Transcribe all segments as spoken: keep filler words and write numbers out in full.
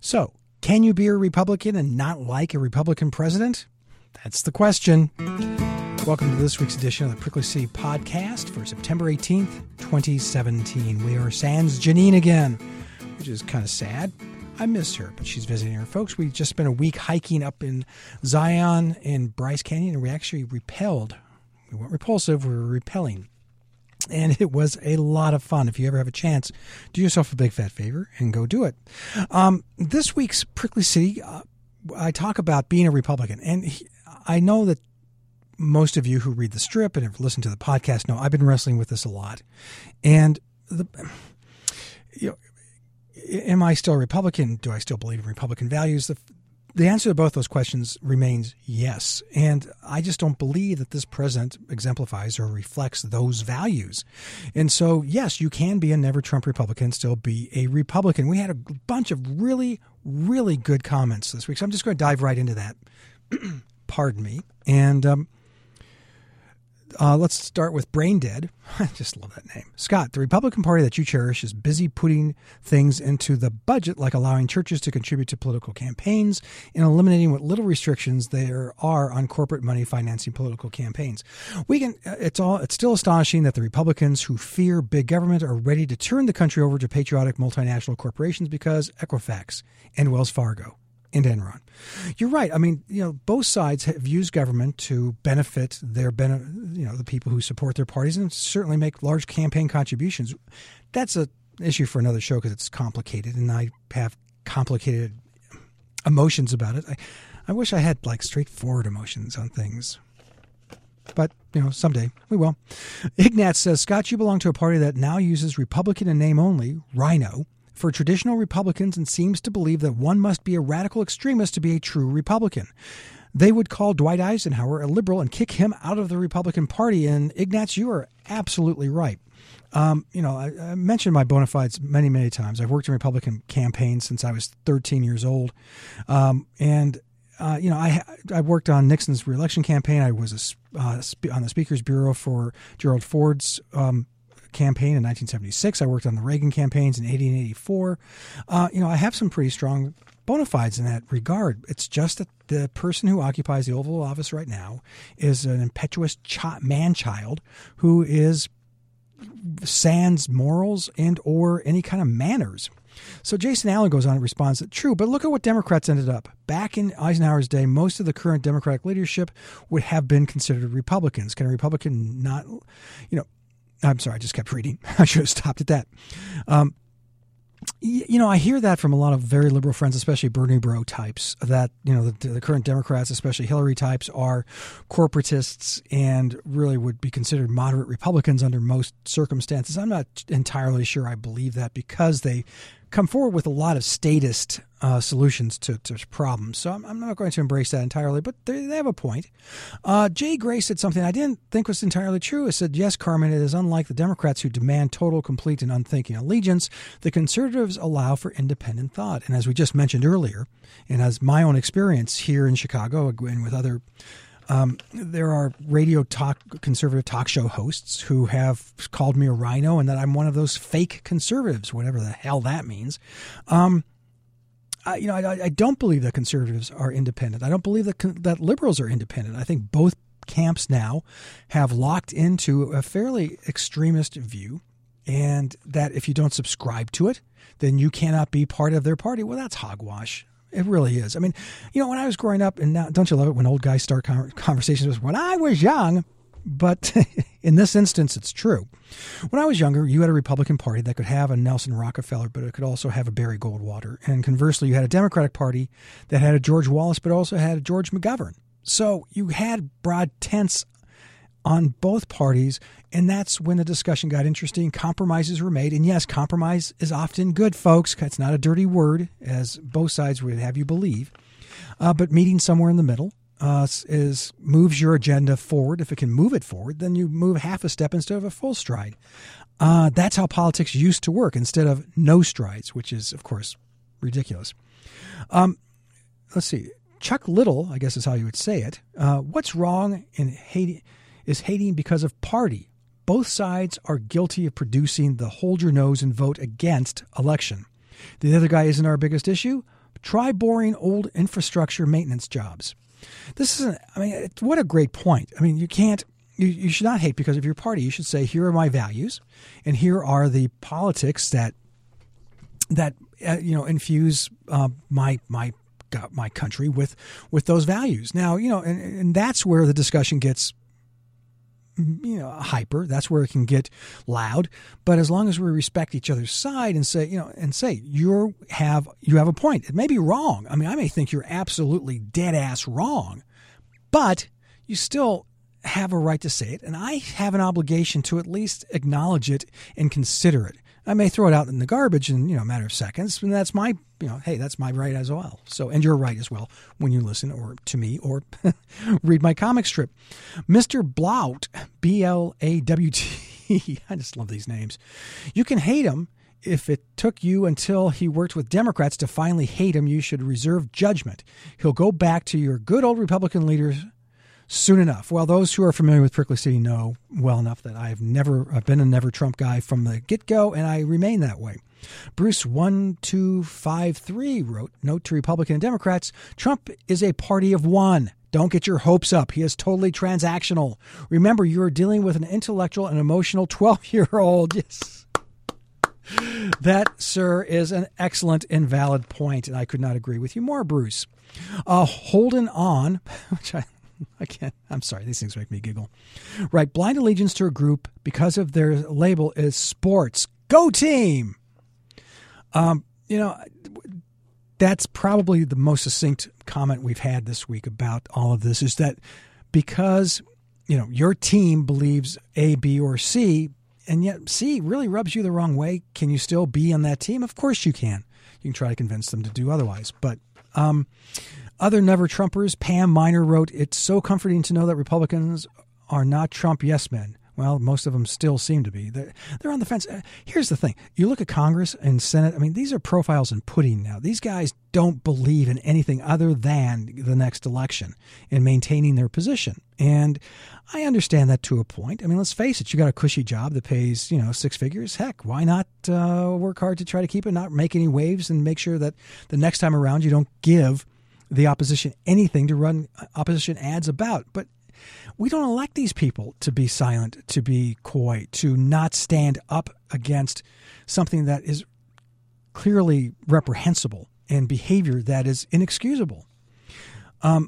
So, can you be a Republican and not like a Republican president? That's the question. Welcome to this week's edition of the Prickly City Podcast for September eighteenth, twenty seventeen. We are sans Janine again, which is kind of sad. I miss her, but she's visiting her folks. We've just spent a week hiking up in Zion in Bryce Canyon, and we actually repelled. We weren't repulsive, we were repelling. And it was a lot of fun. If you ever have a chance, do yourself a big fat favor and go do it. Um, this week's Prickly City, uh, I talk about being a Republican. And he, I know that most of you who read the strip and have listened to the podcast know I've been wrestling with this a lot. And the, you know, am I still a Republican? Do I still believe in Republican values? The, the answer to both those questions remains yes. And I just don't believe that this president exemplifies or reflects those values. And so, yes, you can be a never Trump Republican, still be a Republican. We had a bunch of really, really good comments this week. So I'm just going to dive right into that. Pardon me. And um, uh, let's start with Brain Dead. I just love that name. Scott, the Republican Party that you cherish is busy putting things into the budget, like allowing churches to contribute to political campaigns and eliminating what little restrictions there are on corporate money financing political campaigns. We can. It's all. It's still astonishing that the Republicans who fear big government are ready to turn the country over to patriotic multinational corporations because Equifax and Wells Fargo and Enron. You're right. I mean, you know, both sides have used government to benefit their, bene- you know, the people who support their parties and certainly make large campaign contributions. That's an issue for another show because it's complicated and I have complicated emotions about it. I, I wish I had like straightforward emotions on things. But, you know, someday we will. Ignat says, Scott, you belong to a party that now uses Republican in name only, Rhino, for traditional Republicans and seems to believe that one must be a radical extremist to be a true Republican. They would call Dwight Eisenhower a liberal and kick him out of the Republican Party. And Ignatz, you are absolutely right. Um, you know, I, I mentioned my bona fides many, many times. I've worked in Republican campaigns since I was thirteen years old. Um, and, uh, you know, I I worked on Nixon's reelection campaign. I was a, uh, on the Speaker's Bureau for Gerald Ford's um campaign in nineteen seventy-six. I worked on the Reagan campaigns in eighty and eighty-four. Uh, you know, I have some pretty strong bona fides in that regard. It's just that the person who occupies the Oval Office right now is an impetuous ch- man-child who is sans morals and or any kind of manners. So Jason Allen goes on and responds that true, but look at what Democrats ended up. Back in Eisenhower's day, most of the current Democratic leadership would have been considered Republicans. Can a Republican not, you know, I'm sorry, I just kept reading. I should have stopped at that. Um, you know, I hear that from a lot of very liberal friends, especially Bernie bro types, that, you know, the, the current Democrats, especially Hillary types, are corporatists and really would be considered moderate Republicans under most circumstances. I'm not entirely sure I believe that because they come forward with a lot of statist uh, solutions to, to problems. So I'm, I'm not going to embrace that entirely, but they, they have a point. Uh, Jay Gray said something I didn't think was entirely true. He said, yes, Carmen, it is unlike the Democrats who demand total, complete, and unthinking allegiance. The conservatives allow for independent thought. And as we just mentioned earlier, and as my own experience here in Chicago and with other Um, there are radio talk, conservative talk show hosts who have called me a rhino and that I'm one of those fake conservatives, whatever the hell that means. Um, I, you know, I, I don't believe that conservatives are independent. I don't believe that that liberals are independent. I think both camps now have locked into a fairly extremist view, and that if you don't subscribe to it, then you cannot be part of their party. Well, that's hogwash. It really is. I mean, you know, when I was growing up, and now, don't you love it when old guys start conversations with when I was young? But in this instance, it's true. When I was younger, you had a Republican Party that could have a Nelson Rockefeller, but it could also have a Barry Goldwater. And conversely, you had a Democratic Party that had a George Wallace, but also had a George McGovern. So you had broad tents on both parties, and that's when the discussion got interesting. Compromises were made, and yes, compromise is often good, folks. It's not a dirty word, as both sides would have you believe. Uh, but meeting somewhere in the middle uh, is moves your agenda forward. If it can move it forward, then you move half a step instead of a full stride. Uh, that's how politics used to work, instead of no strides, which is, of course, ridiculous. Um, let's see. Chuck Little, I guess is how you would say it. Uh, what's wrong in hating is hating because of party. Both sides are guilty of producing the hold your nose and vote against election. The other guy isn't our biggest issue. Try boring old infrastructure maintenance jobs. This is, I mean, it, what a great point. I mean, you can't, you, you should not hate because of your party. You should say, here are my values, and here are the politics that, that uh, you know, infuse uh, my my my country with with those values. Now, you know, and, and that's where the discussion gets, you know, hyper. That's where it can get loud. But as long as we respect each other's side and say, you know, and say you have you have a point. It may be wrong. I mean, I may think you're absolutely dead ass wrong, but you still have a right to say it, and I have an obligation to at least acknowledge it and consider it. I may throw it out in the garbage in, you know, a matter of seconds, and that's my, you know, hey, that's my right as well. So, and you're right as well when you listen or to me or read my comic strip. Mister Blout, B L A W T, I just love these names. You can hate him. If it took you until he worked with Democrats to finally hate him, you should reserve judgment. He'll go back to your good old Republican leaders soon enough. Well, those who are familiar with Prickly City know well enough that I've never I've been a never Trump guy from the get-go, and I remain that way. Bruce one two five three wrote, note to Republican and Democrats, Trump is a party of one. Don't get your hopes up. He is totally transactional. Remember, you are dealing with an intellectual and emotional twelve-year-old. Yes. That, sir, is an excellent and valid point, and I could not agree with you more, Bruce. Uh, holding on, which I I can't. I'm sorry. These things make me giggle. Right. Blind allegiance to a group because of their label is sports. Go team. Um, you know, that's probably the most succinct comment we've had this week about all of this is that because, you know, your team believes A, B, or C, and yet C really rubs you the wrong way, can you still be on that team? Of course you can. You can try to convince them to do otherwise. But, um, other Never Trumpers, Pam Miner wrote, it's so comforting to know that Republicans are not Trump yes men. Well, most of them still seem to be. They're, they're on the fence. Here's the thing. You look at Congress and Senate. I mean, these are profiles in pudding now. These guys don't believe in anything other than the next election and maintaining their position. And I understand that to a point. I mean, let's face it. You got a cushy job that pays, you know, six figures. Heck, why not uh, work hard to try to keep it, not make any waves, and make sure that the next time around you don't give the opposition anything to run opposition ads about. But we don't elect these people to be silent, to be coy, to not stand up against something that is clearly reprehensible and behavior that is inexcusable. Um.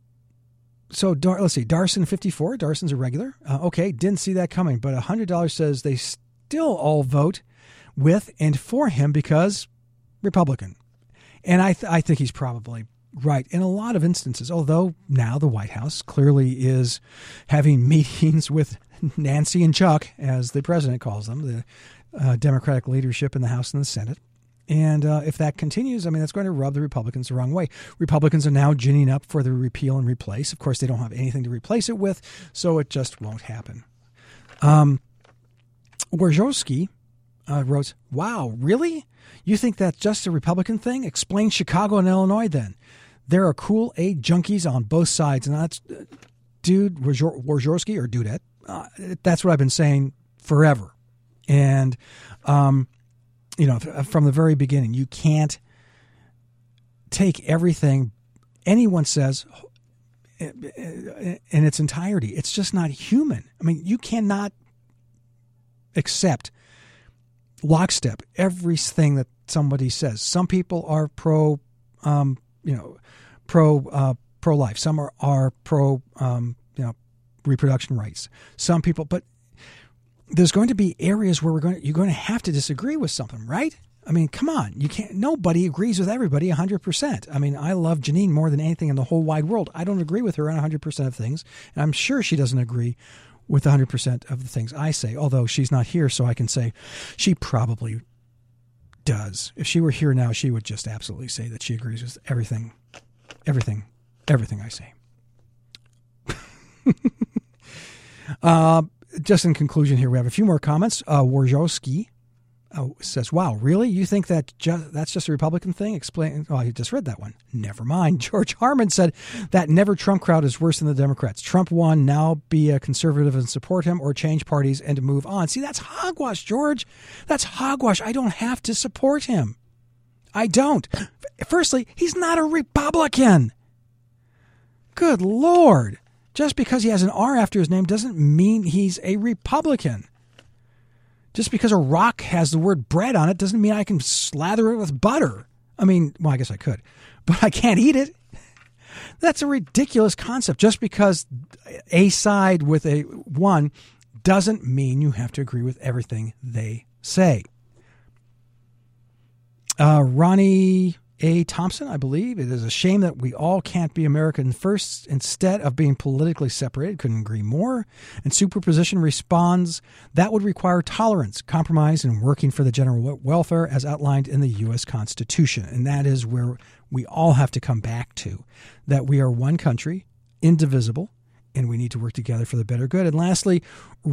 So Dar- let's see, Darson fifty-four. Darson's a regular. Uh, okay, didn't see that coming, but one hundred dollars says they still all vote with and for him because Republican. And I, th- I think he's probably right in a lot of instances, although now the White House clearly is having meetings with Nancy and Chuck, as the president calls them, the uh, Democratic leadership in the House and the Senate. And uh, if that continues, I mean, that's going to rub the Republicans the wrong way. Republicans are now ginning up for the repeal and replace. Of course, they don't have anything to replace it with, so it just won't happen. Um, Wojcicki uh, wrote, wow, really? You think that's just a Republican thing? Explain Chicago and Illinois then. There are cool aid junkies on both sides. And that's, uh, dude, Wojcicki or Dudette, uh, that's what I've been saying forever. And, um, you know, from the very beginning, you can't take everything anyone says in its entirety. It's just not human. I mean, you cannot accept lockstep everything that somebody says. Some people are pro, um, you know, pro uh, pro life. Some are are pro, um, you know, reproduction rights. Some people, but there's going to be areas where we're going to, you're going to have to disagree with something, right? I mean, come on. You can't, nobody agrees with everybody one hundred percent. I mean, I love Janine more than anything in the whole wide world. I don't agree with her on one hundred percent of things. And I'm sure she doesn't agree with one hundred percent of the things I say, although she's not here, so I can say she probably does. If she were here now, she would just absolutely say that she agrees with everything, everything, everything I say. uh, Just in conclusion here, we have a few more comments. Uh, Wojcicki uh, says, wow, really? You think that ju- that's just a Republican thing? Explain. Oh, I just read that one. Never mind. George Harmon said that never Trump crowd is worse than the Democrats. Trump won. Now be a conservative and support him or change parties and move on. See, that's hogwash, George. That's hogwash. I don't have to support him. I don't. Firstly, he's not a Republican. Good Lord. Just because he has an R after his name doesn't mean he's a Republican. Just because a rock has the word bread on it doesn't mean I can slather it with butter. I mean, well, I guess I could, but I can't eat it. That's a ridiculous concept. Just because a side with a one doesn't mean you have to agree with everything they say. Uh, Ronnie A. Thompson, I believe, it is a shame that we all can't be American first instead of being politically separated. Couldn't agree more. And Superposition responds, that would require tolerance, compromise, and working for the general welfare as outlined in the U S Constitution. And that is where we all have to come back to, that we are one country, indivisible, and we need to work together for the better good. And lastly,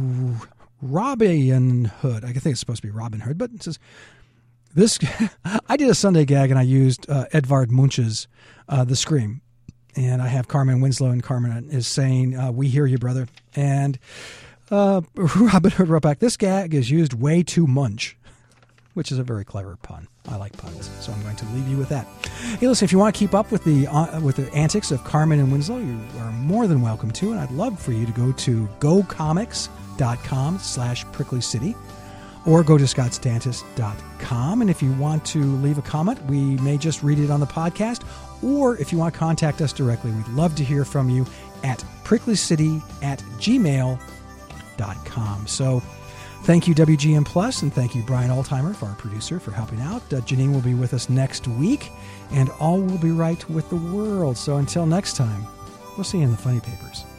Robin Hood. I think it's supposed to be Robin Hood, but it says, This I did a Sunday gag and I used uh, Edvard Munch's uh, The Scream. And I have Carmen Winslow, and Carmen is saying, uh, we hear you, brother. And uh, Robin Hood wrote back, this gag is used way too much, which is a very clever pun. I like puns, so I'm going to leave you with that. Hey, listen, if you want to keep up with the uh, with the antics of Carmen and Winslow, you are more than welcome to. And I'd love for you to go to gocomics.com slash prickly city. Or go to scott stantis dot com. And if you want to leave a comment, we may just read it on the podcast. Or if you want to contact us directly, we'd love to hear from you at pricklycity at gmail dot com. So thank you, W G N Plus, and thank you, Brian Altheimer, for our producer, for helping out. Uh, Janine will be with us next week, and all will be right with the world. So until next time, we'll see you in the funny papers.